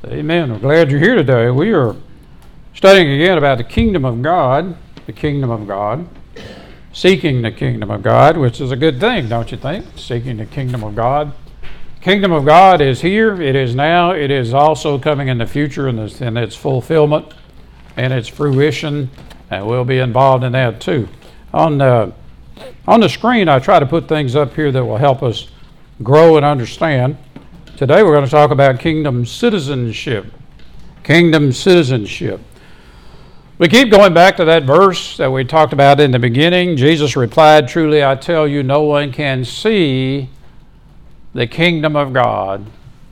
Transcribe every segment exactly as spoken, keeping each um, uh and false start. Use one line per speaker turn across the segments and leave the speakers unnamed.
Amen. We're glad you're here today. We are studying again about the kingdom of God, the kingdom of God, seeking the kingdom of God, which is a good thing, don't you think? Seeking the kingdom of God. Kingdom of God is here, it is now, it is also coming in the future in, this, in its fulfillment and its fruition, and we'll be involved in that too. On the, on the screen, I try to put things up here that will help us grow and understand. Today we're going to talk about kingdom citizenship. Kingdom citizenship. We keep going back to that verse that we talked about in the beginning. Jesus replied, "Truly I tell you, no one can see the kingdom of God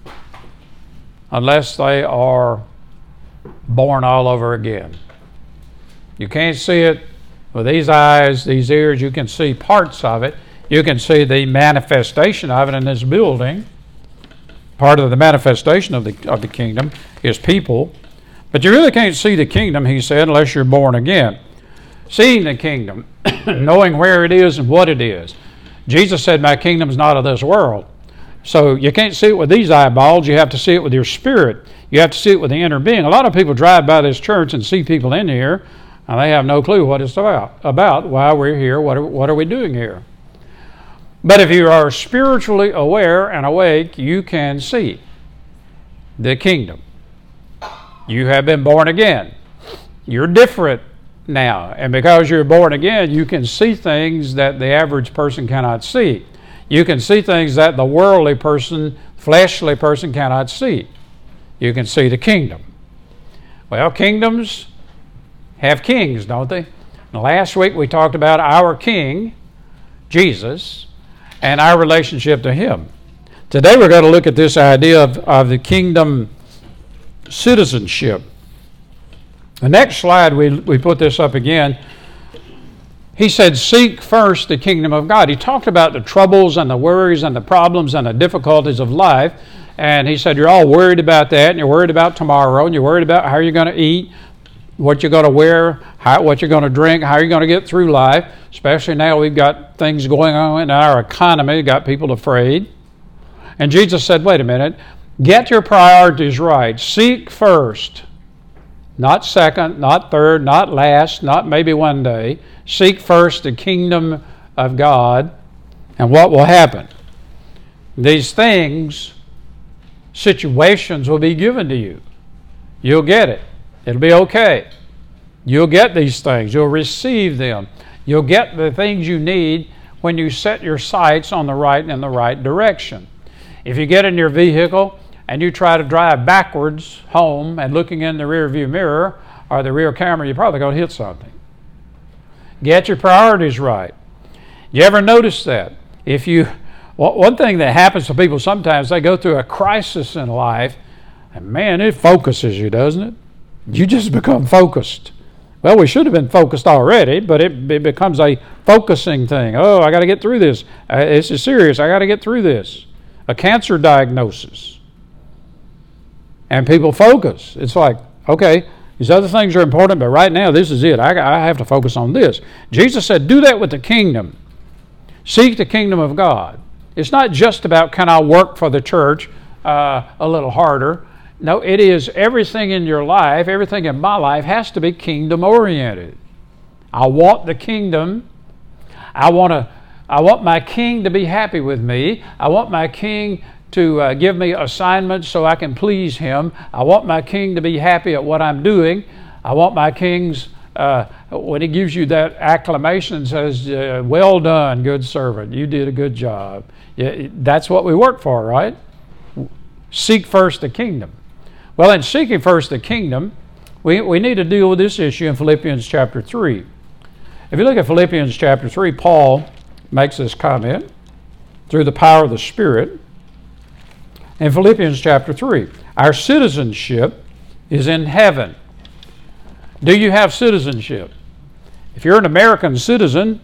unless they are born all over again." You can't see it with these eyes, these ears. You can see parts of it. You can see the manifestation of it in this building. Part of the manifestation of the of the kingdom is people. But you really can't see the kingdom, he said, unless you're born again. Seeing the kingdom, knowing where it is and what it is. Jesus said, "My kingdom's not of this world." So you can't see it with these eyeballs. You have to see it with your spirit. You have to see it with the inner being. A lot of people drive by this church and see people in here, and they have no clue what it's about, about why we're here, what are, what are we doing here. But if you are spiritually aware and awake, you can see the kingdom. You have been born again. You're different now. And because you're born again, you can see things that the average person cannot see. You can see things that the worldly person, fleshly person cannot see. You can see the kingdom. Well, kingdoms have kings, don't they? And last week we talked about our king, Jesus, and our relationship to him. Today we're going to look at this idea of, of the kingdom citizenship. The next slide, we, we put this up again. He said, "Seek first the kingdom of God." He talked about the troubles and the worries and the problems and the difficulties of life. And he said, you're all worried about that, and you're worried about tomorrow, and you're worried about how you're going to eat, what you're going to wear, how, what you're going to drink, how you're going to get through life. Especially now we've got things going on in our economy, got people afraid. And Jesus said, wait a minute, get your priorities right. Seek first, not second, not third, not last, not maybe one day. Seek first the kingdom of God, and what will happen? These things, situations will be given to you. You'll get it. It'll be okay. You'll get these things. You'll receive them. You'll get the things you need when you set your sights on the right in the right direction. If you get in your vehicle and you try to drive backwards home and looking in the rear view mirror or the rear camera, you're probably going to hit something. Get your priorities right. You ever notice that? If you, well, one thing that happens to people sometimes, they go through a crisis in life, and man, it focuses you, doesn't it? You just become focused. Well, we should have been focused already, but it, it becomes a focusing thing. Oh, I got to get through this. Uh, this is serious. I got to get through this. A cancer diagnosis. And people focus. It's like, okay, these other things are important, but right now this is it. I, I have to focus on this. Jesus said, do that with the kingdom. Seek the kingdom of God. It's not just about, can I work for the church uh, a little harder? No, it is everything in your life, everything in my life has to be kingdom oriented. I want the kingdom. I want to. I want my king to be happy with me. I want my king to uh, give me assignments so I can please him. I want my king to be happy at what I'm doing. I want my king's, uh, when he gives you that acclamation and says, uh, well done, good servant. You did a good job. Yeah, that's what we work for, right? Seek first the kingdom. Well, in seeking first the kingdom, we, we need to deal with this issue in Philippians chapter three. If you look at Philippians chapter three, Paul makes this comment through the power of the Spirit. In Philippians chapter three, our citizenship is in heaven. Do you have citizenship? If you're an American citizen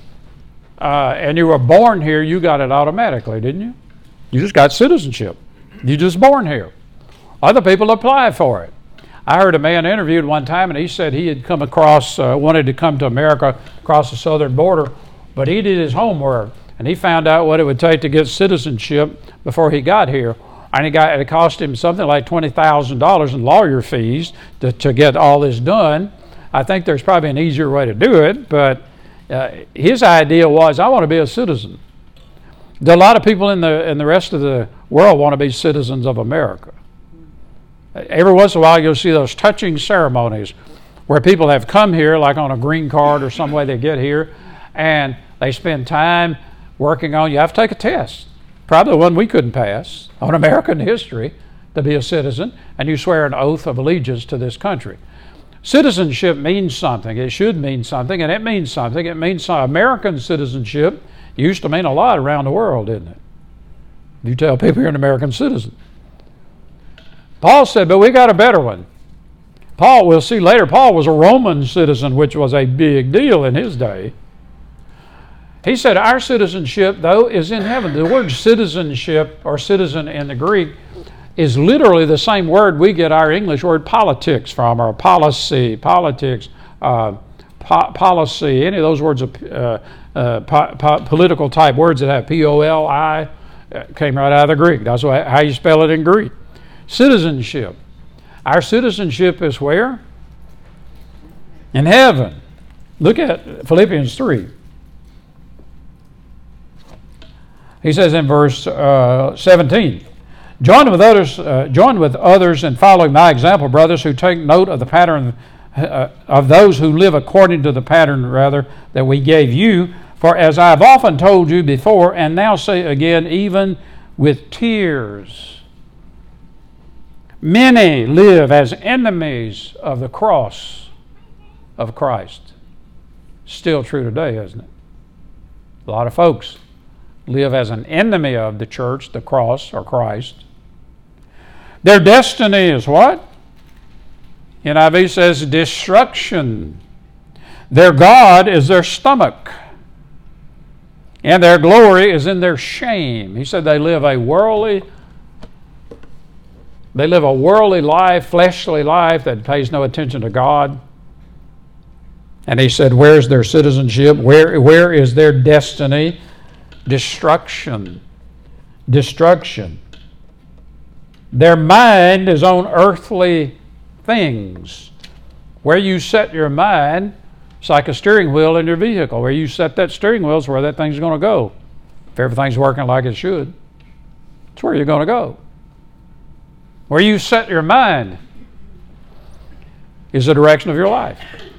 uh, and you were born here, you got it automatically, didn't you? You just got citizenship. You're just born here. Other people apply for it. I heard a man interviewed one time, and he said he had come across, uh, wanted to come to America across the southern border, but he did his homework, and he found out what it would take to get citizenship before he got here. and it, got, it cost him something like twenty thousand dollars in lawyer fees to, to get all this done. I think there's probably an easier way to do it, but uh, his idea was, I want to be a citizen. A lot of people in the in the rest of the world want to be citizens of America. Every once in a while you'll see those touching ceremonies where people have come here, like on a green card or some way they get here, and they spend time working on, you have to take a test, probably one we couldn't pass, on American history, to be a citizen, and you swear an oath of allegiance to this country. Citizenship means something. It should mean something, and it means something. It means some, American citizenship used to mean a lot around the world, didn't it? You tell people you're an American citizen. Paul said, but we got a better one. Paul, we'll see later, Paul was a Roman citizen, which was a big deal in his day. He said, our citizenship, though, is in heaven. The word citizenship, or citizen in the Greek, is literally the same word we get our English word politics from, or policy, politics, uh, po- policy, any of those words, uh, uh, po- po- political type words that have P O L I, uh, came right out of the Greek. That's what, how you spell it in Greek. Citizenship. Our citizenship is where? In heaven. Look at Philippians three. He says in verse uh, seventeen, join with others, uh, join with others in following my example, brothers, who take note of the pattern uh, of those who live according to the pattern, rather, that we gave you. For as I have often told you before, and now say again, even with tears, many live as enemies of the cross of Christ. Still true today, isn't it? A lot of folks live as an enemy of the church, the cross, or Christ. Their destiny is what? N I V says destruction. Their God is their stomach, and their glory is in their shame. He said they live a worldly They live a worldly life, fleshly life that pays no attention to God. And he said, where's their citizenship? Where, where is their destiny? Destruction. Destruction. Their mind is on earthly things. Where you set your mind, it's like a steering wheel in your vehicle. Where you set that steering wheel is where that thing's going to go. If everything's working like it should, it's where you're going to go. Where you set your mind is the direction of your life.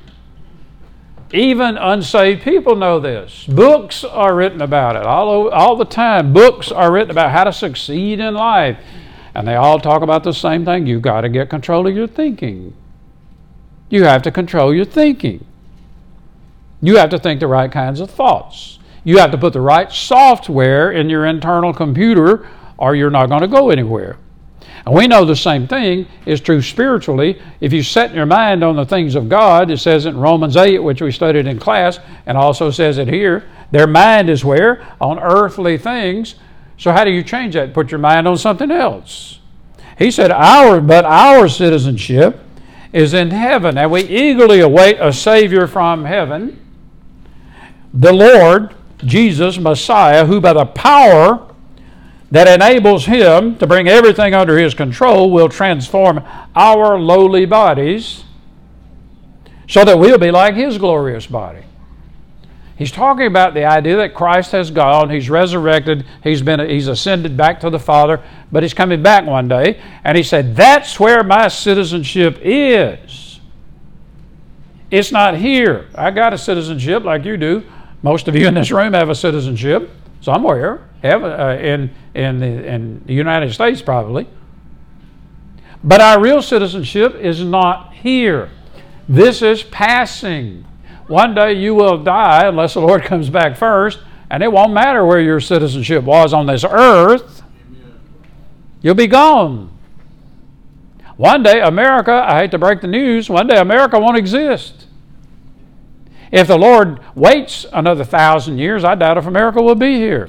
Even unsaved people know this. Books are written about it all, over, all the time. Books are written about how to succeed in life. And they all talk about the same thing. You've got to get control of your thinking. You have to control your thinking. You have to think the right kinds of thoughts. You have to put the right software in your internal computer, or you're not going to go anywhere. And we know the same thing is true spiritually. If you set your mind on the things of God, it says in Romans eight, which we studied in class, and also says it here, their mind is where? On earthly things. So how do you change that? Put your mind on something else. He said, our, but our citizenship is in heaven, and we eagerly await a Savior from heaven, the Lord Jesus, Messiah, who by the power that enables him to bring everything under his control will transform our lowly bodies so that we'll be like his glorious body. He's talking about the idea that Christ has gone, he's resurrected, he's been he's ascended back to the Father, but he's coming back one day, and he said, that's where my citizenship is. It's not here. I got a citizenship like you do. Most of you in this room have a citizenship somewhere, have, uh, in, in, the, in the United States probably. But our real citizenship is not here. This is passing. One day you will die unless the Lord comes back first, and it won't matter where your citizenship was on this earth. You'll be gone. One day America, I hate to break the news, one day America won't exist. If the Lord waits another thousand years, I doubt if America will be here.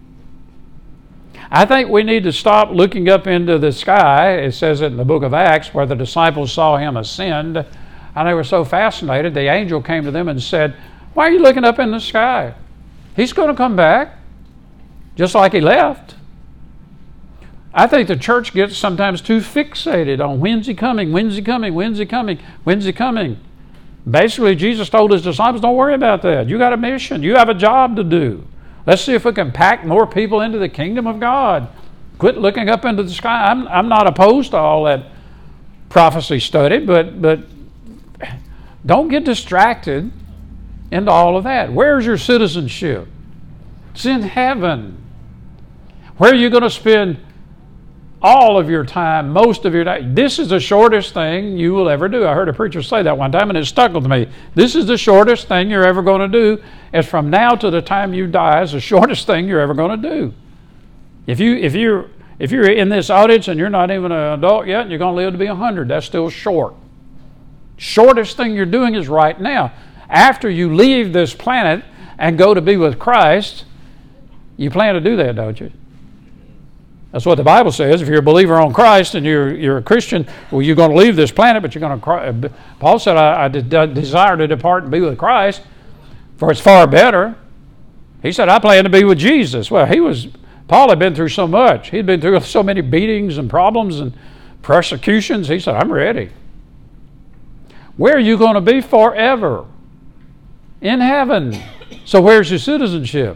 I think we need to stop looking up into the sky. It says it in the book of Acts, where the disciples saw him ascend, and they were so fascinated, the angel came to them and said, why are you looking up in the sky? He's going to come back, just like he left. I think the church gets sometimes too fixated on when's he coming, when's he coming, when's he coming, when's he coming. Basically, Jesus told his disciples, don't worry about that. You got a mission. You have a job to do. Let's see if we can pack more people into the kingdom of God. Quit looking up into the sky. I'm, I'm not opposed to all that prophecy study, but, but don't get distracted into all of that. Where's your citizenship? It's in heaven. Where are you going to spend all of your time, most of your time? This is the shortest thing you will ever do. I heard a preacher say that one time, and it stuck with me. This is the shortest thing you're ever going to do. As from now to the time you die is the shortest thing you're ever going to do. If you if you if you're in this audience and you're not even an adult yet, and you're going to live to be a hundred, that's still short. Shortest thing you're doing is right now. After you leave this planet and go to be with Christ, you plan to do that, don't you? That's what the Bible says. If you're a believer on Christ and you're you're a Christian, well, you're going to leave this planet, but you're going to. Paul said, "I, I desire to depart and be with Christ, for it's far better." He said, "I plan to be with Jesus." Well, he was. Paul had been through so much. He'd been through so many beatings and problems and persecutions. He said, "I'm ready." Where are you going to be forever? In heaven. So where's your citizenship?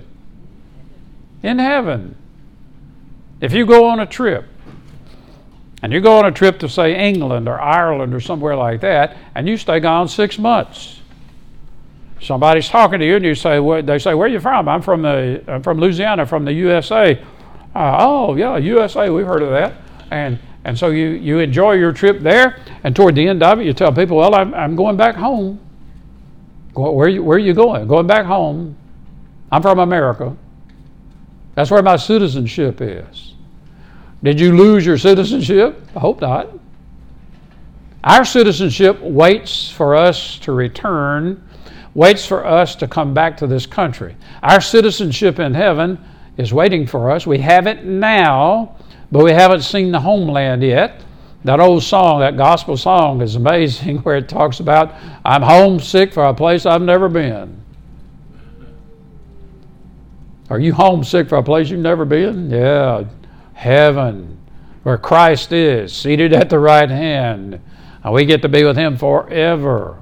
In heaven. If you go on a trip, and you go on a trip to, say, England or Ireland or somewhere like that, and you stay gone six months, somebody's talking to you, and you say, what, they say, "Where are you from?" I'm from the, I'm from Louisiana, from the U S A. Uh, oh, yeah, U S A, we've heard of that. And and so you, you enjoy your trip there, and toward the end of it, you tell people, "Well, I'm, I'm going back home." Where are you, where are you going? Going back home. I'm from America. That's where my citizenship is. Did you lose your citizenship? I hope not. Our citizenship waits for us to return, waits for us to come back to this country. Our citizenship in heaven is waiting for us. We have it now, but we haven't seen the homeland yet. That old song, that gospel song, is amazing, where it talks about, "I'm homesick for a place I've never been." Are you homesick for a place you've never been? Yeah, heaven, where Christ is, seated at the right hand. And we get to be with him forever.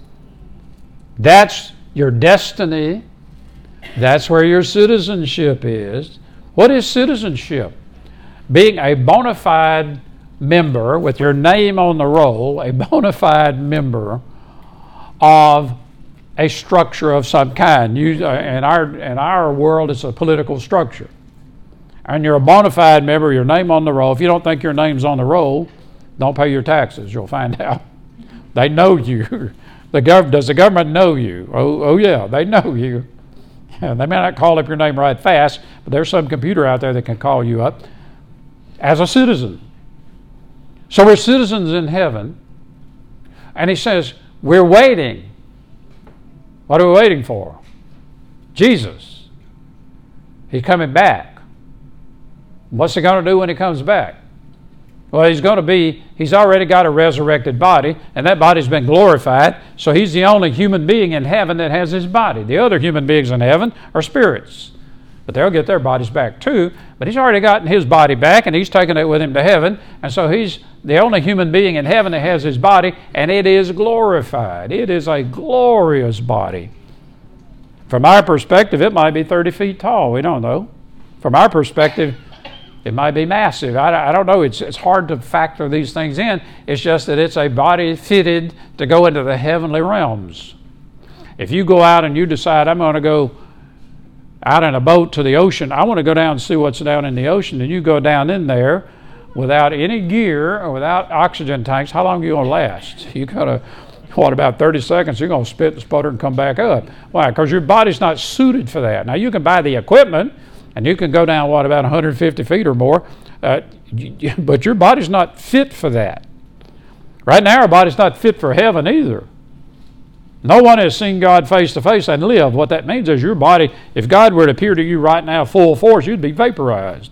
That's your destiny. That's where your citizenship is. What is citizenship? Being a bona fide member, with your name on the roll, a bona fide member of a structure of some kind. You, uh, in our in our world, it's a political structure. And you're a bona fide member, your name on the roll. If you don't think your name's on the roll, don't pay your taxes. You'll find out. They know you. The gov- does the government know you? Oh, oh yeah, they know you. They may not call up your name right fast, but there's some computer out there that can call you up as a citizen. So we're citizens in heaven. And he says, we're waiting. What are we waiting for? Jesus. He's coming back. What's he going to do when he comes back? Well, he's going to be, he's already got a resurrected body, and that body's been glorified, so he's the only human being in heaven that has his body. The other human beings in heaven are spirits, but they'll get their bodies back too. But he's already gotten his body back, and he's taken it with him to heaven, and so he's the only human being in heaven that has his body, and it is glorified. It is a glorious body. From our perspective, it might be thirty feet tall. We don't know. From our perspective, it might be massive. I, I don't know. It's, it's hard to factor these things in. It's just that it's a body fitted to go into the heavenly realms. If you go out and you decide, I'm going to go out in a boat to the ocean, I want to go down and see what's down in the ocean, and you go down in there without any gear or without oxygen tanks, how long are you going to last? You got to, what, about thirty seconds, you're going to spit and sputter and come back up. Why? Because your body's not suited for that. Now, you can buy the equipment, and you can go down, what, about one hundred fifty feet or more, uh, but your body's not fit for that. Right now, our body's not fit for heaven either. No one has seen God face to face and lived. What that means is your body, if God were to appear to you right now full force, you'd be vaporized.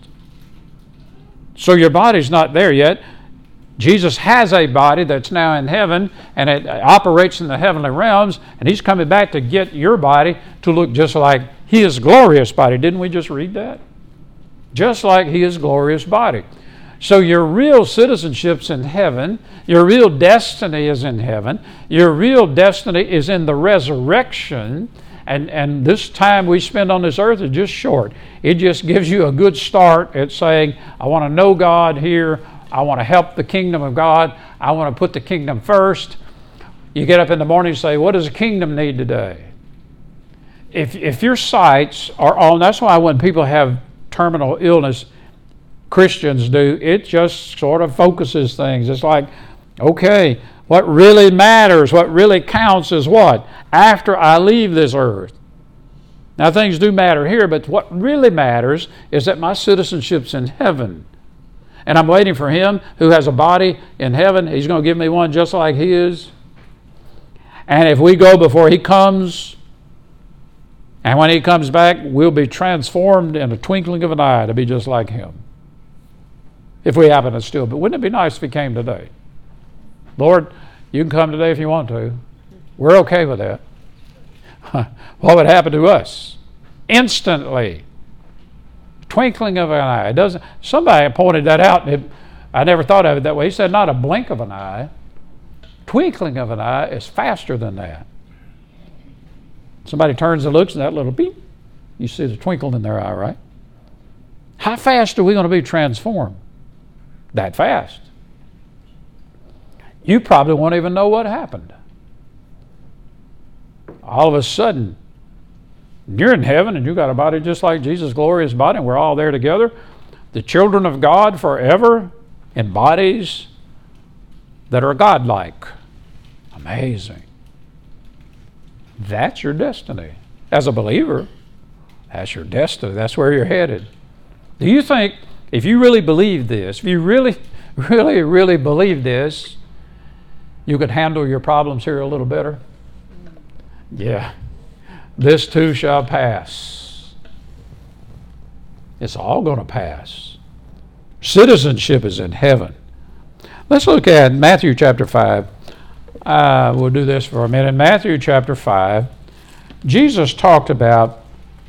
So your body's not there yet. Jesus has a body that's now in heaven, and it operates in the heavenly realms, and he's coming back to get your body to look just like his glorious body. Didn't we just read that? Just like his glorious body. So your real citizenship's in heaven. Your real destiny is in heaven. Your real destiny is in the resurrection. And, and this time we spend on this earth is just short. It just gives you a good start at saying, I want to know God here. I want to help the kingdom of God. I want to put the kingdom first. You get up in the morning and say, what does the kingdom need today? If, if your sights are on, that's why when people have terminal illness, Christians do, it just sort of focuses things. It's like, okay, what really matters, what really counts is what? After I leave this earth. Now things do matter here, but what really matters is that my citizenship's in heaven. And I'm waiting for Him who has a body in heaven. He's going to give me one just like His. And if we go before He comes, and when He comes back, we'll be transformed in a twinkling of an eye to be just like Him. If we happen to still. But wouldn't it be nice if He came today? Lord, you can come today if you want to. We're okay with that. What would happen to us? Instantly. Twinkling of an eye. It doesn't. Somebody pointed that out. And it, I never thought of it that way. He said not a blink of an eye. Twinkling of an eye is faster than that. Somebody turns and looks and that little beep, you see the twinkle in their eye, right? How fast are we going to be transformed? That fast. You probably won't even know what happened. All of a sudden, you're in heaven and you got a body just like Jesus' glorious body, and we're all there together. The children of God forever in bodies that are godlike. Amazing. That's your destiny. As a believer, that's your destiny. That's where you're headed. Do you think, if you really believe this, if you really, really, really believe this, you could handle your problems here a little better? Yeah. This too shall pass. It's all going to pass. Citizenship is in heaven. Let's look at Matthew chapter five. Uh, we'll do this for a minute. Matthew chapter five, Jesus talked about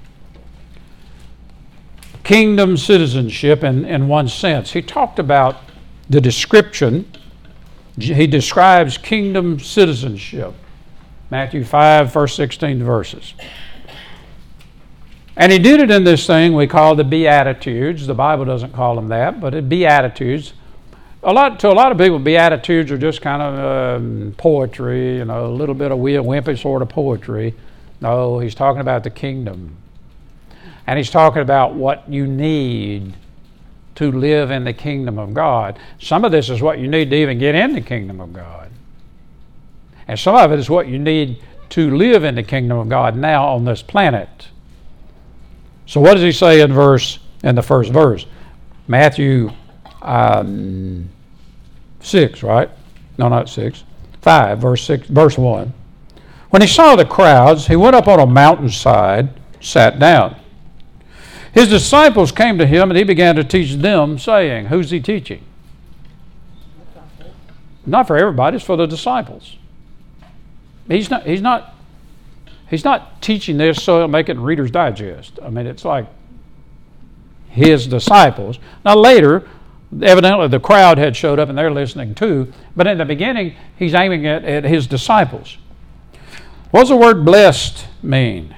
kingdom citizenship in, in one sense. He talked about the description. He describes kingdom citizenship. Matthew five, verse sixteen verses. And he did it in this thing we call the Beatitudes. The Bible doesn't call them that, but it Beatitudes. A lot to a lot of people, Beatitudes are just kind of um, poetry, you know, a little bit of weird, wimpy sort of poetry. No, he's talking about the kingdom. And he's talking about what you need to live in the kingdom of God. Some of this is what you need to even get in the kingdom of God. And some of it is what you need to live in the kingdom of God now on this planet. So what does he say in verse in the first verse? Matthew um, six, right? No, not six. Five, verse six, verse one. When he saw the crowds, he went up on a mountainside, sat down. His disciples came to him, and he began to teach them, saying, who's he teaching? Not for everybody, it's for the disciples. He's not, he's not, he's not teaching this so it'll make it in Reader's Digest. I mean, it's like his disciples. Now later, evidently the crowd had showed up and they're listening too, but in the beginning, he's aiming at, at his disciples. What does the word blessed mean?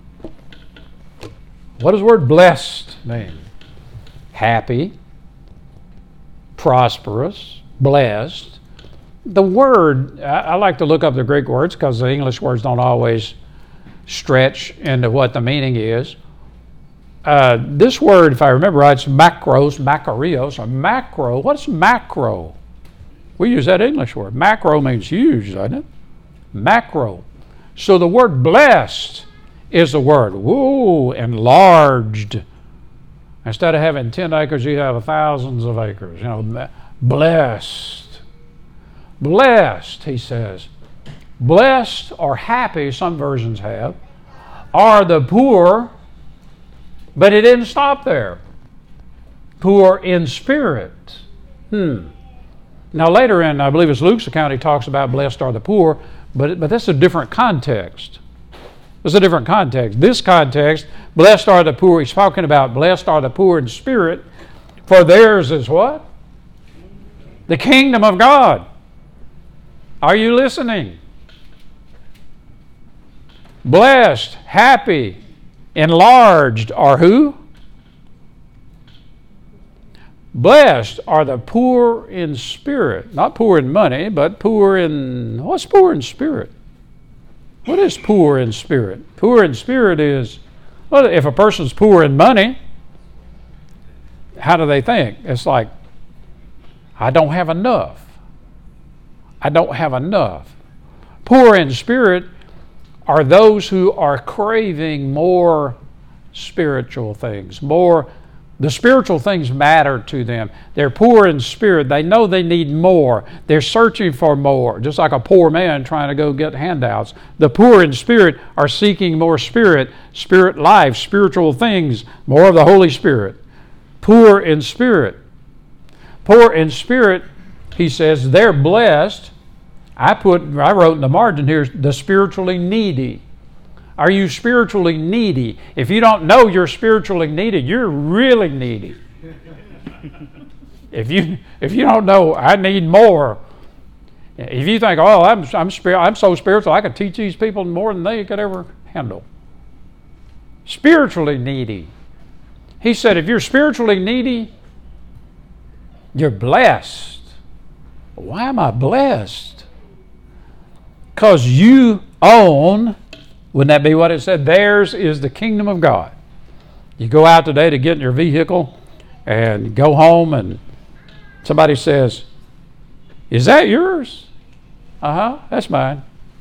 What does the word blessed mean? Happy, prosperous, blessed. The word, I, I like to look up the Greek words because the English words don't always stretch into what the meaning is. Uh, this word, if I remember right, it's macros, makarios, or macro. What's macro? We use that English word. Macro means huge, doesn't it? Macro. So the word blessed is the word, woo, enlarged. Instead of having ten acres, you have thousands of acres. You know, blessed. Blessed, he says. Blessed or happy, some versions have, are the poor, but it didn't stop there. Poor in spirit. Hmm. Now later in, I believe it's Luke's account, he talks about blessed are the poor, but, but that's a different context. It's a different context. This context, blessed are the poor, he's talking about blessed are the poor in spirit, for theirs is what? The kingdom of God. Are you listening? Blessed, happy, enlarged are who? Blessed are the poor in spirit. Not poor in money, but poor in... What's poor in spirit? What is poor in spirit? Poor in spirit is... Well, if a person's poor in money, how do they think? It's like, I don't have enough. I don't have enough. Poor in spirit are those who are craving more spiritual things, more... The spiritual things matter to them. They're poor in spirit. They know they need more. They're searching for more, just like a poor man trying to go get handouts. The poor in spirit are seeking more spirit, spirit life, spiritual things, more of the Holy Spirit. Poor in spirit. Poor in spirit, he says, they're blessed. I put, I wrote in the margin here, the spiritually needy. Are you spiritually needy? If you don't know you're spiritually needy, you're really needy. If you if you don't know, I need more. If you think, oh, I'm I'm spir- I'm so spiritual, I could teach these people more than they could ever handle. Spiritually needy. He said, if you're spiritually needy, you're blessed. Why am I blessed? Because you own. Wouldn't that be what it said? Theirs is the kingdom of God. You go out today to get in your vehicle and go home and somebody says, is that yours? Uh-huh, that's mine.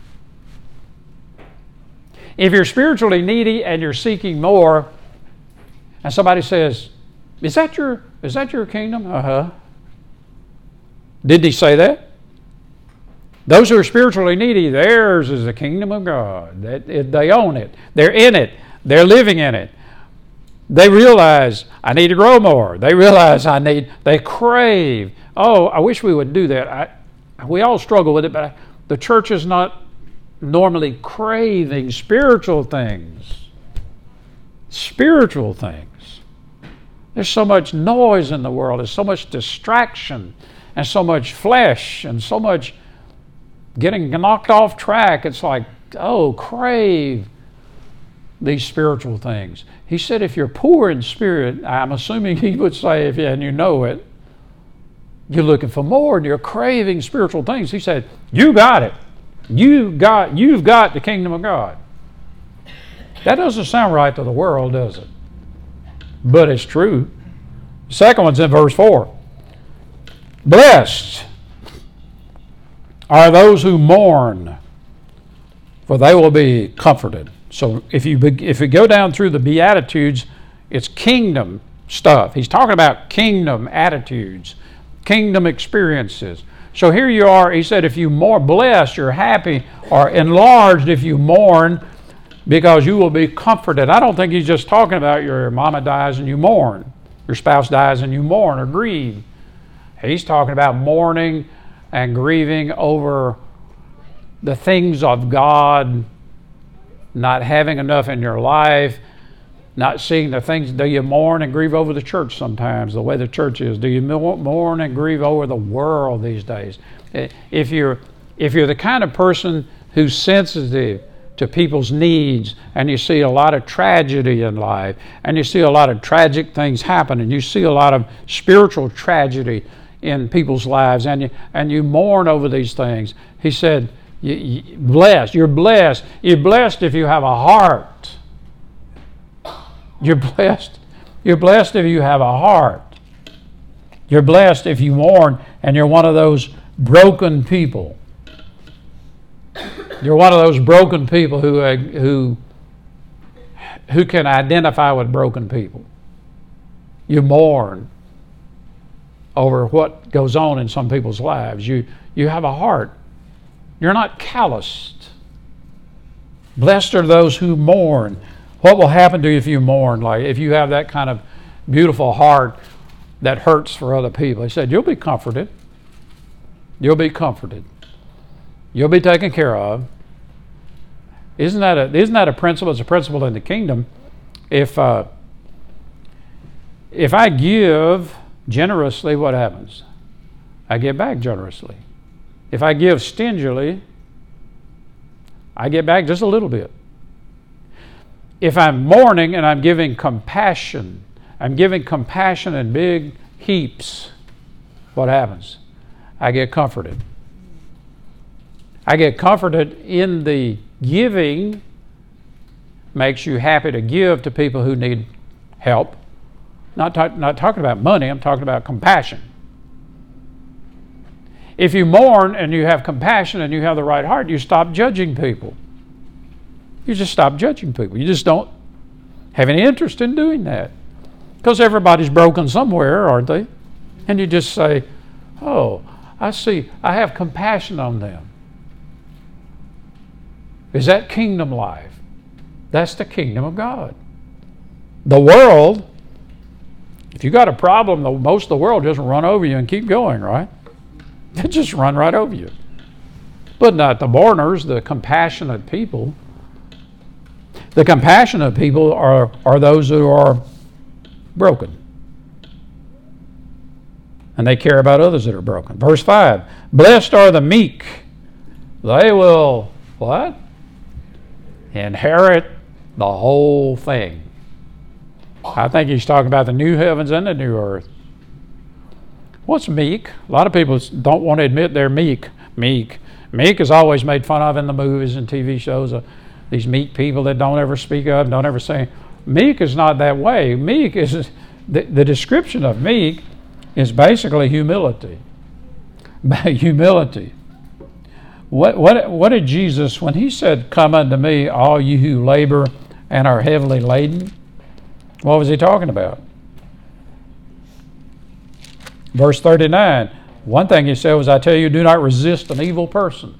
If you're spiritually needy and you're seeking more, and somebody says, is that your, is that your kingdom? Uh-huh. Didn't he say that? Those who are spiritually needy, theirs is the kingdom of God. They own it. They're in it. They're living in it. They realize, I need to grow more. They realize I need, they crave. Oh, I wish we would do that. I, we all struggle with it, but the church is not normally craving spiritual things. Spiritual things. There's so much noise in the world. There's so much distraction and so much flesh and so much getting knocked off track. It's like, oh, crave these spiritual things. He said, if you're poor in spirit, I'm assuming he would say, if you, and you know it, you're looking for more and you're craving spiritual things. He said, you got it. You got, you've got the kingdom of God. That doesn't sound right to the world, does it? But it's true. The second one's in verse four. Blessed are those who mourn, for they will be comforted. So if you if you go down through the Beatitudes, it's kingdom stuff. He's talking about kingdom attitudes, kingdom experiences. So here you are, he said, if you mourn, blessed, you're happy, or enlarged if you mourn, because you will be comforted. I don't think he's just talking about your mama dies and you mourn, your spouse dies and you mourn or grieve. He's talking about mourning and grieving over the things of God, not having enough in your life, not seeing the things. Do you mourn and grieve over the church sometimes, the way the church is? Do you mourn and grieve over the world these days? If you're, if you're the kind of person who's sensitive to people's needs, and you see a lot of tragedy in life, and you see a lot of tragic things happen, and you see a lot of spiritual tragedy in people's lives, and you and you mourn over these things. He said, you, you, blessed, you're blessed. You're blessed if you have a heart. You're blessed. You're blessed if you have a heart. You're blessed if you mourn and you're one of those broken people. You're one of those broken people who uh, who who can identify with broken people. You mourn over what goes on in some people's lives. You you have a heart. You're not calloused. Blessed are those who mourn. What will happen to you if you mourn? Like if you have that kind of beautiful heart that hurts for other people. He said, you'll be comforted. You'll be comforted. You'll be taken care of. Isn't that a, isn't that a principle? It's a principle in the kingdom. If uh, if I give generously, what happens? I give back generously. If I give stingily, I get back just a little bit. If I'm mourning and I'm giving compassion, I'm giving compassion in big heaps, what happens? I get comforted. I get comforted in the giving. Makes you happy to give to people who need help. Not, talk, not talking about money, I'm talking about compassion. If you mourn and you have compassion and you have the right heart, you stop judging people. You just stop judging people. You just don't have any interest in doing that. Because everybody's broken somewhere, aren't they? And you just say, oh, I see, I have compassion on them. Is that kingdom life? That's the kingdom of God. The world, if you got a problem, most of the world just run over you and keep going, right? They just run right over you. But not the mourners, the compassionate people. The compassionate people are, are those who are broken. And they care about others that are broken. Verse five, blessed are the meek. They will, what? Inherit the whole thing. I think he's talking about the new heavens and the new earth. What's meek? A lot of people don't want to admit they're meek. Meek. Meek is always made fun of in the movies and T V shows. Uh, these meek people that don't ever speak up, don't ever say. Meek is not that way. Meek is, the, the description of meek is basically humility. Humility. What, what, what did Jesus, when he said, come unto me, all you who labor and are heavily laden, what was he talking about? Verse thirty-nine, one thing he said was, I tell you, do not resist an evil person.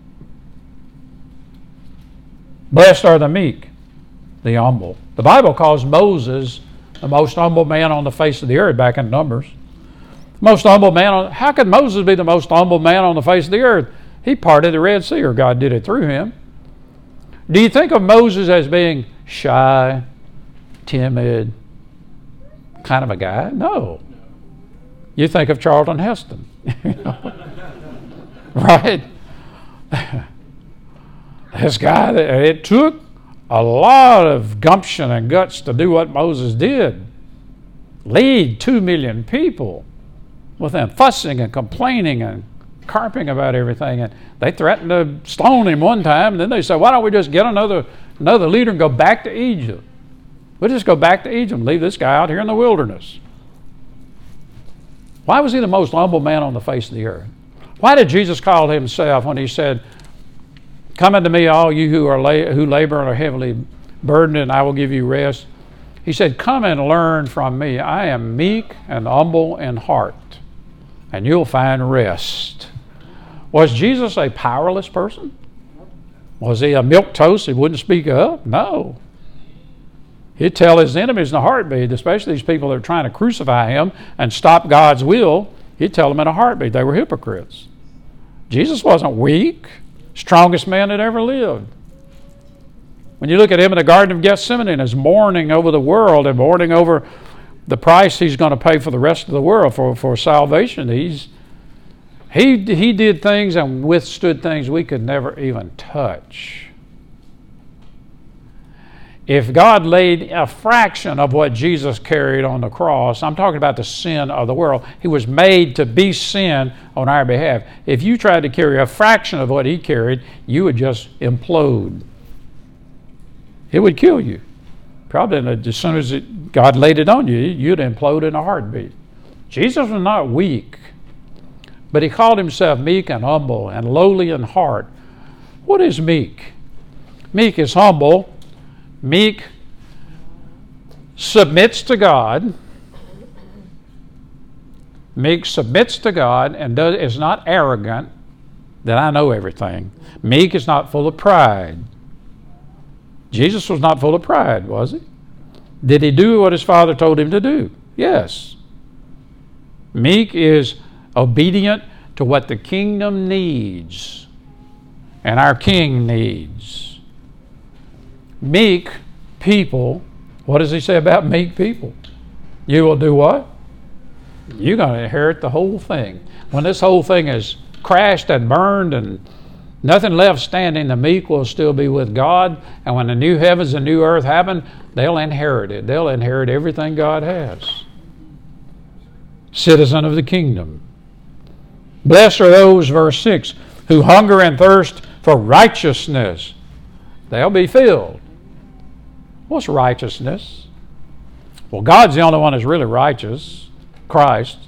Blessed are the meek, the humble. The Bible calls Moses the most humble man on the face of the earth back in Numbers. Most humble man on, how could Moses be the most humble man on the face of the earth? He parted the Red Sea, or God did it through him. Do you think of Moses as being shy, timid, kind of a guy? No. You think of Charlton Heston. Right? This guy, it took a lot of gumption and guts to do what Moses did. Lead two million people with them fussing and complaining and carping about everything. And they threatened to stone him one time. And then they said, why don't we just get another, another leader and go back to Egypt? We'll just go back to Egypt and leave this guy out here in the wilderness. Why was he the most humble man on the face of the earth? Why did Jesus call himself when he said, come unto me, all you who are la- who labor and are heavily burdened, and I will give you rest? He said, come and learn from me. I am meek and humble in heart, and you'll find rest. Was Jesus a powerless person? Was he a milquetoast? He wouldn't speak up? No. He'd tell his enemies in a heartbeat, especially these people that are trying to crucify him and stop God's will. He'd tell them in a heartbeat they were hypocrites. Jesus wasn't weak. Strongest man that ever lived. When you look at him in the Garden of Gethsemane and is mourning over the world and mourning over the price he's going to pay for the rest of the world for, for salvation, he's he he did things and withstood things we could never even touch. If God laid a fraction of what Jesus carried on the cross, I'm talking about the sin of the world. He was made to be sin on our behalf. If you tried to carry a fraction of what he carried, you would just implode. It would kill you. Probably as soon as it, God laid it on you, you'd implode in a heartbeat. Jesus was not weak, but he called himself meek and humble and lowly in heart. What is meek? Meek is humble. Meek submits to God. Meek submits to God and does, is not arrogant that I know everything. Meek is not full of pride. Jesus was not full of pride, was he? Did he do what his Father told him to do? Yes. Meek is obedient to what the kingdom needs and our King needs. Meek people, what does he say about meek people? You will do what? You're going to inherit the whole thing. When this whole thing is crashed and burned and nothing left standing, the meek will still be with God. And when the new heavens and new earth happen, they'll inherit it. They'll inherit everything God has. Citizen of the kingdom. Blessed are those, verse six, who hunger and thirst for righteousness. They'll be filled. What's righteousness? Well, God's the only one that's really righteous, Christ.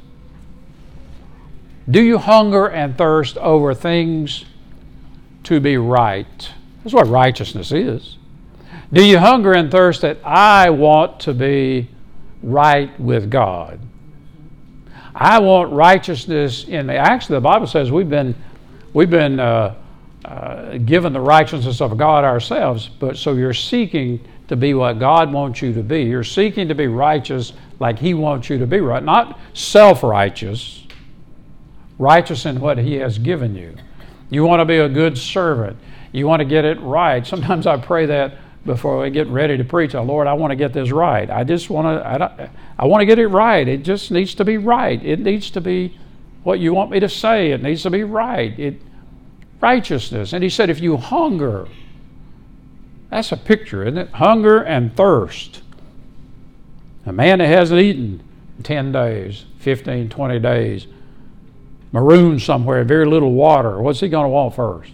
Do you hunger and thirst over things to be right? That's what righteousness is. Do you hunger and thirst that I want to be right with God? I want righteousness in me. Actually, the Bible says we've been we've been uh, uh, given the righteousness of God ourselves. But so you're seeking to be what God wants you to be. You're seeking to be righteous like He wants you to be right, not self-righteous. Righteous in what He has given you. You want to be a good servant. You want to get it right. Sometimes I pray that before I get ready to preach. Oh, Lord, I want to get this right. I just want to. I, don't, I want to get it right. It just needs to be right. It needs to be what you want me to say. It needs to be right. It righteousness. And He said, if you hunger, that's a picture, isn't it? Hunger and thirst. A man that hasn't eaten in ten days, fifteen, twenty days, marooned somewhere, very little water. What's he going to want first?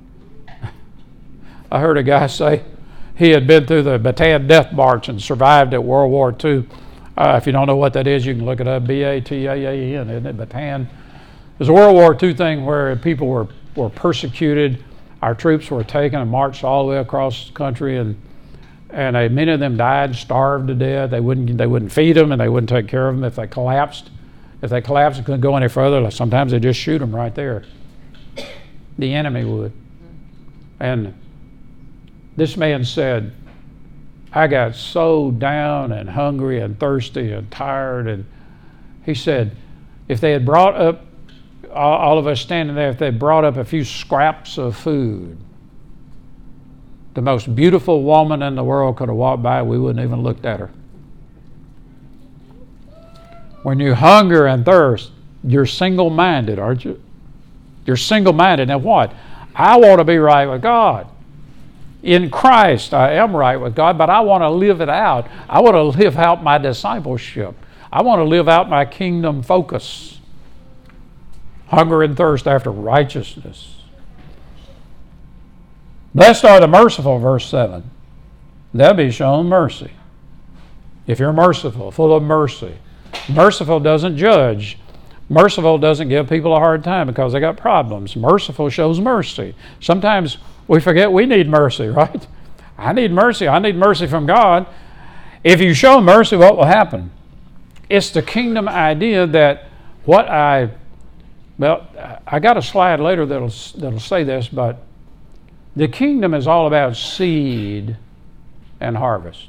I heard a guy say he had been through the Bataan Death March and survived at World War Two. Uh, if you don't know what that is, you can look it up. B A T A A N, isn't it? Bataan. It was a World War Two thing where people were, were persecuted. Our troops were taken and marched all the way across the country, and and uh, many of them died, starved to death. They wouldn't they wouldn't feed them, and they wouldn't take care of them if they collapsed. If they collapsed and couldn't go any further, sometimes they just shoot them right there. The enemy would. And this man said, I got so down and hungry and thirsty and tired. And he said, if they had brought up, all of us standing there, if they had brought up a few scraps of food, the most beautiful woman in the world could have walked by, we wouldn't even looked at her. When you hunger and thirst, you're single-minded, aren't you? You're single-minded. Now what? I want to be right with God. In Christ, I am right with God, but I want to live it out. I want to live out my discipleship. I want to live out my kingdom focus. Hunger and thirst after righteousness. Blessed are the merciful, verse seven. They'll be shown mercy. If you're merciful, full of mercy. Merciful doesn't judge. Merciful doesn't give people a hard time because they got problems. Merciful shows mercy. Sometimes we forget we need mercy, right? I need mercy. I need mercy from God. If you show mercy, what will happen? It's the kingdom idea that what I, well, I got a slide later that'll, that'll say this, but the kingdom is all about seed and harvest.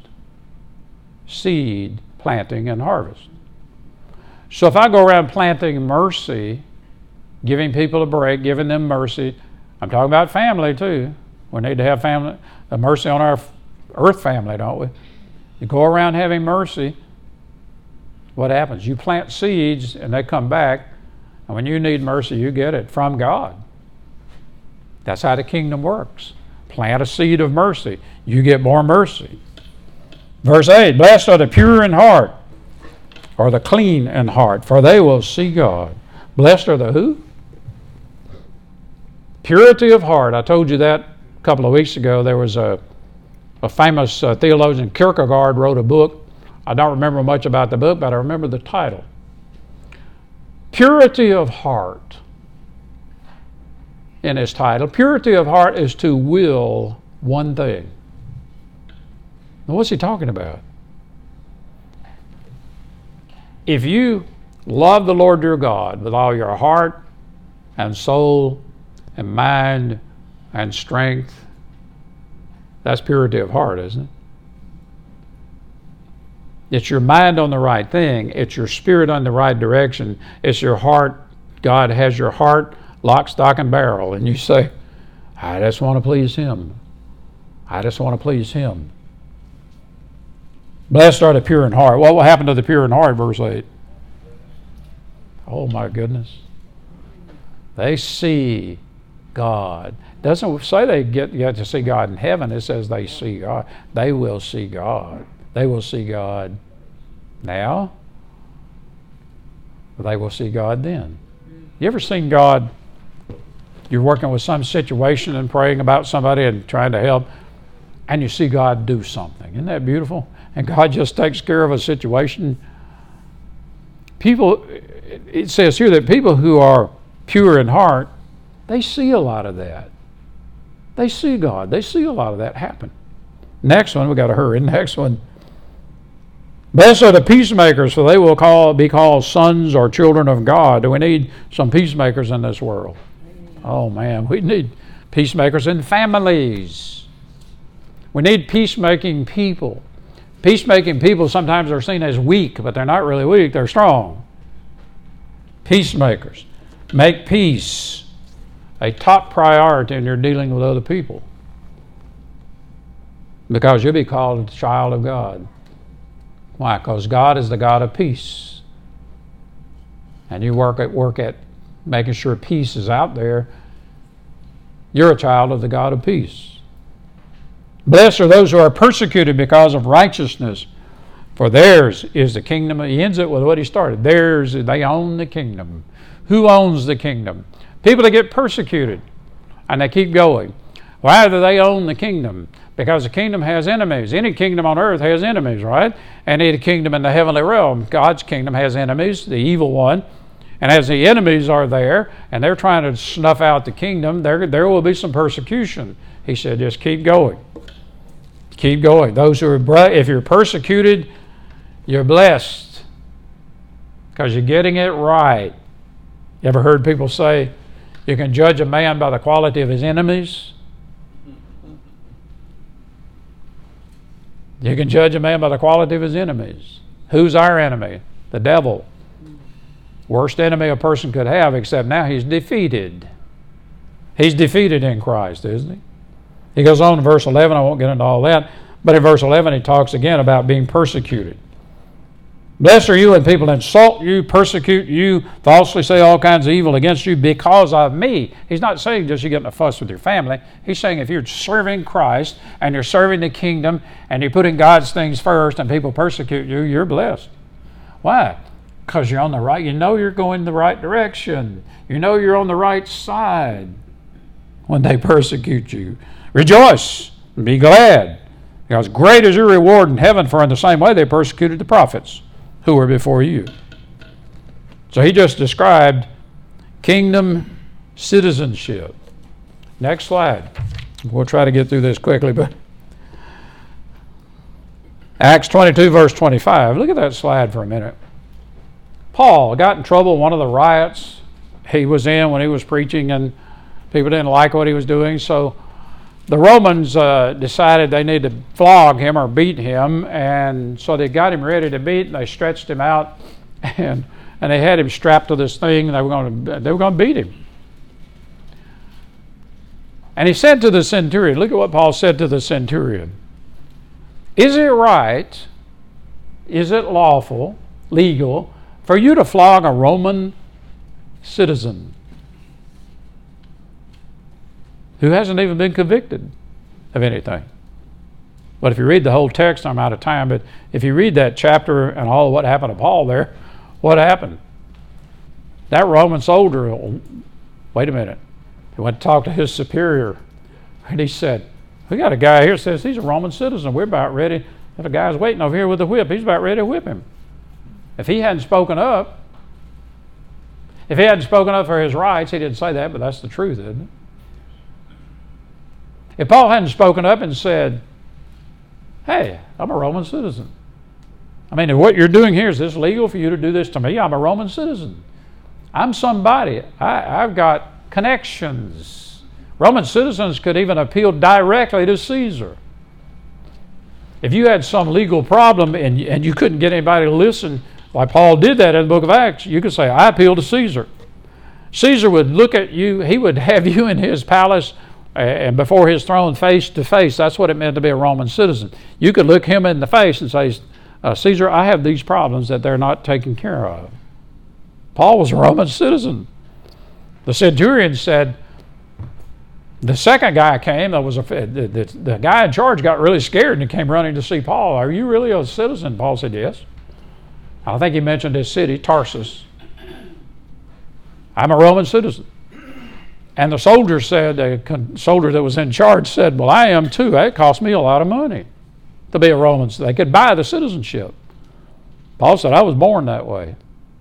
Seed, planting, and harvest. So if I go around planting mercy, giving people a break, giving them mercy, I'm talking about family too. We need to have family, a mercy on our earth family, don't we? You go around having mercy, what happens? You plant seeds and they come back, and when you need mercy, you get it from God. That's how the kingdom works. Plant a seed of mercy, you get more mercy. Verse eight, blessed are the pure in heart, or the clean in heart, for they will see God. Blessed are the who? Purity of heart. I told you that a couple of weeks ago. There was a, a famous uh, theologian, Kierkegaard, wrote a book. I don't remember much about the book, but I remember the title. Purity of heart. In his title, purity of heart is to will one thing. Now, what's he talking about? If you love the Lord your God with all your heart and soul and mind and strength, that's purity of heart, isn't it? It's your mind on the right thing. It's your spirit on the right direction. It's your heart. God has your heart lock, stock, and barrel. And you say, I just want to please Him. I just want to please Him. Blessed are the pure in heart. What will happen to the pure in heart, verse eight? Oh my goodness. They see God. Doesn't say they get, get to see God in heaven. It says they see God. They will see God. They will see God now. They will see God then. You ever seen God? You're working with some situation and praying about somebody and trying to help, and you see God do something. Isn't that beautiful? And God just takes care of a situation. People, it says here that people who are pure in heart, they see a lot of that. They see God. They see a lot of that happen. Next one, we got to hurry. Next one. Blessed are the peacemakers, for they will call, be called sons or children of God. Do we need some peacemakers in this world? Oh man, we need peacemakers in families. We need peacemaking people. Peacemaking people sometimes are seen as weak, but they're not really weak, they're strong. Peacemakers. Make peace a top priority in your dealing with other people, because you'll be called a child of God. Why? Because God is the God of peace. And you work at work at making sure peace is out there. You're a child of the God of peace. Blessed are those who are persecuted because of righteousness, for theirs is the kingdom. He ends it with what he started. Theirs, they own the kingdom. Who owns the kingdom? People that get persecuted, and they keep going. Why do they own the kingdom? Because the kingdom has enemies. Any kingdom on earth has enemies, right? Any kingdom in the heavenly realm, God's kingdom has enemies, the evil one. And as the enemies are there, and they're trying to snuff out the kingdom, there, there will be some persecution. He said, just keep going. Keep going. Those who are, if you're persecuted, you're blessed, because you're getting it right. You ever heard people say, you can judge a man by the quality of his enemies? You can judge a man by the quality of his enemies. Who's our enemy? The devil. Worst enemy a person could have, except now he's defeated. He's defeated in Christ, isn't he? He goes on in verse eleven. I won't get into all that. But in verse eleven, he talks again about being persecuted. Blessed are you when people insult you, persecute you, falsely say all kinds of evil against you because of me. He's not saying just you get in a fuss with your family. He's saying if you're serving Christ and you're serving the kingdom and you're putting God's things first and people persecute you, you're blessed. Why? Because you're on the right. You know you're going the right direction. You know you're on the right side when they persecute you. Rejoice and be glad, because great is your reward in heaven, for in the same way they persecuted the prophets who were before you. So he just described kingdom citizenship. Next slide. We'll try to get through this quickly, but Acts twenty-two, verse twenty-five. Look at that slide for a minute. Paul got in trouble in one of the riots he was in when he was preaching, and people didn't like what he was doing, so the Romans uh, decided they needed to flog him or beat him, and so they got him ready to beat, and they stretched him out, and and they had him strapped to this thing, and they were going to they were going to beat him. And he said to the centurion, look at what Paul said to the centurion. Is it right, is it lawful, legal, for you to flog a Roman citizen who hasn't even been convicted of anything? But if you read the whole text, I'm out of time, but if you read that chapter and all of what happened to Paul there, what happened? That Roman soldier, wait a minute, he went to talk to his superior, and he said, we got a guy here that says he's a Roman citizen. We're about ready. The guy's waiting over here with a whip. He's about ready to whip him. If he hadn't spoken up, if he hadn't spoken up for his rights, he didn't say that, but that's the truth, isn't it? If Paul hadn't spoken up and said, hey, I'm a Roman citizen. I mean, if what you're doing here, is this legal for you to do this to me? I'm a Roman citizen. I'm somebody. I, I've got connections. Roman citizens could even appeal directly to Caesar. If you had some legal problem and, and you couldn't get anybody to listen, like Paul did that in the book of Acts, you could say, I appeal to Caesar. Caesar would look at you, he would have you in his palace and before his throne face to face. That's what it meant to be a Roman citizen. You could look him in the face and say, uh, Caesar, I have these problems that they're not taking care of. Paul was a Roman citizen. The centurion said, the second guy came, that was a, the, the, the guy in charge got really scared and he came running to see Paul. Are you really a citizen? Paul said, yes. I think he mentioned his city, Tarsus. I'm a Roman citizen. And the soldier said, the soldier that was in charge said, well, I am too. It cost me a lot of money to be a Roman. So they could buy the citizenship. Paul said, I was born that way.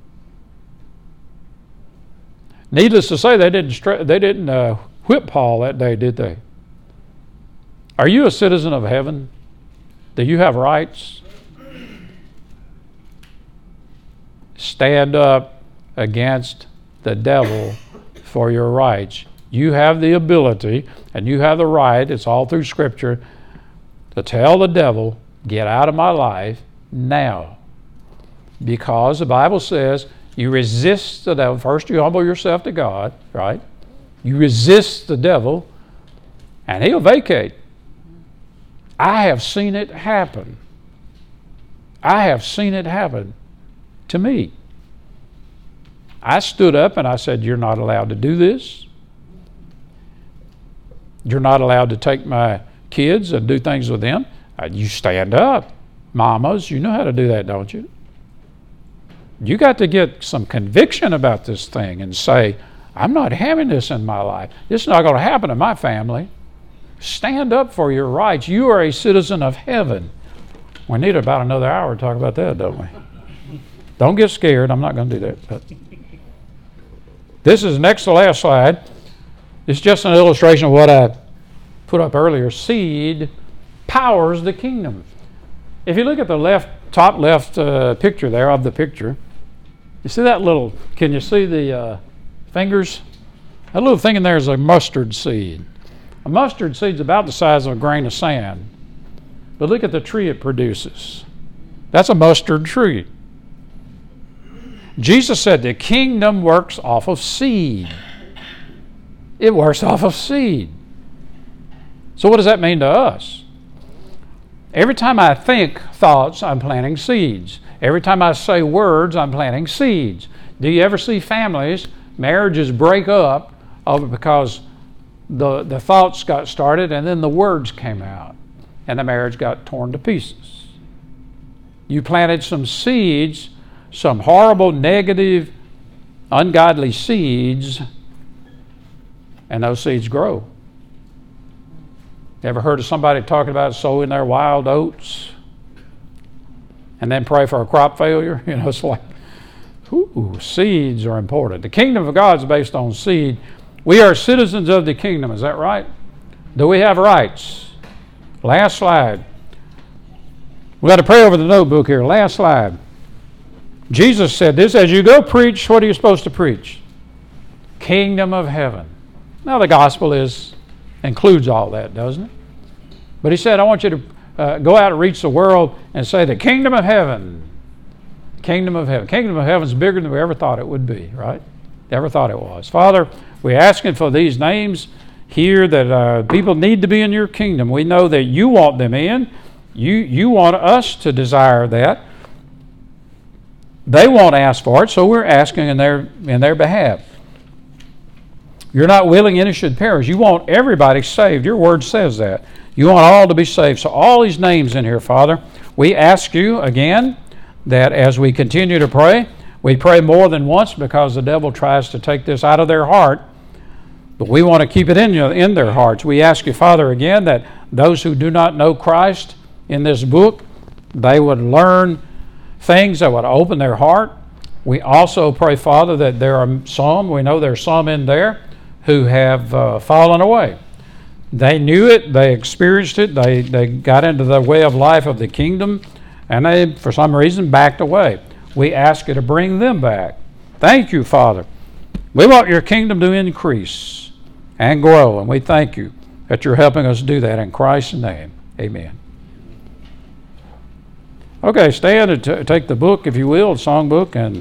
Needless to say, they didn't, they didn't uh, whip Paul that day, did they? Are you a citizen of heaven? Do you have rights? Stand up against the devil for your rights. You have the ability and you have the right, it's all through Scripture, to tell the devil, get out of my life now. Because the Bible says you resist the devil. First you humble yourself to God, right? You resist the devil and he'll vacate. I have seen it happen. I have seen it happen to me. I stood up and I said, you're not allowed to do this. You're not allowed to take my kids and do things with them. Uh, you stand up. Mamas, you know how to do that, don't you? You got to get some conviction about this thing and say, I'm not having this in my life. This is not going to happen in my family. Stand up for your rights. You are a citizen of heaven. We need about another hour to talk about that, don't we? Don't get scared. I'm not going to do that. But this is next to last slide. It's just an illustration of what I put up earlier. Seed powers the kingdom. If you look at the left, top left uh, picture there of the picture, you see that little, can you see the uh, fingers? That little thing in there is a mustard seed. A mustard seed's about the size of a grain of sand. But look at the tree it produces. That's a mustard tree. Jesus said the kingdom works off of seed. It works off of seed. So what does that mean to us? Every time I think thoughts, I'm planting seeds. Every time I say words, I'm planting seeds. Do you ever see families, marriages break up over because the, the thoughts got started and then the words came out and the marriage got torn to pieces? You planted some seeds, some horrible, negative, ungodly seeds, and those seeds grow. Ever heard of somebody talking about sowing their wild oats and then pray for a crop failure? You know, it's like, ooh, seeds are important. The kingdom of God is based on seed. We are citizens of the kingdom, is that right? Do we have rights? Last slide. We've got to pray over the notebook here. Last slide. Jesus said this, as you go preach, what are you supposed to preach? Kingdom of heaven. Now the gospel is includes all that, doesn't it? But he said, I want you to uh, go out and reach the world and say the kingdom of heaven. Kingdom of heaven. Kingdom of heaven is bigger than we ever thought it would be, right? Ever thought it was. Father, we're asking for these names here that uh, people need to be in your kingdom. We know that you want them in. You, you want us to desire that. They won't ask for it, so we're asking in their, in their behalf. You're not willing any should perish. You want everybody saved. Your word says that. You want all to be saved. So all these names in here, Father, we ask you again that as we continue to pray, we pray more than once because the devil tries to take this out of their heart, but we want to keep it in, in their hearts. We ask you, Father, again, that those who do not know Christ in this book, they would learn things that would open their heart. We also pray, Father, that there are some, we know there's some in there, who have uh, fallen away. They knew it, they experienced it, they, they got into the way of life of the kingdom, and they, for some reason, backed away. We ask you to bring them back. Thank you, Father. We want your kingdom to increase and grow, and we thank you that you're helping us do that in Christ's name. Amen. Okay, stand and t- take the book, if you will, the songbook, and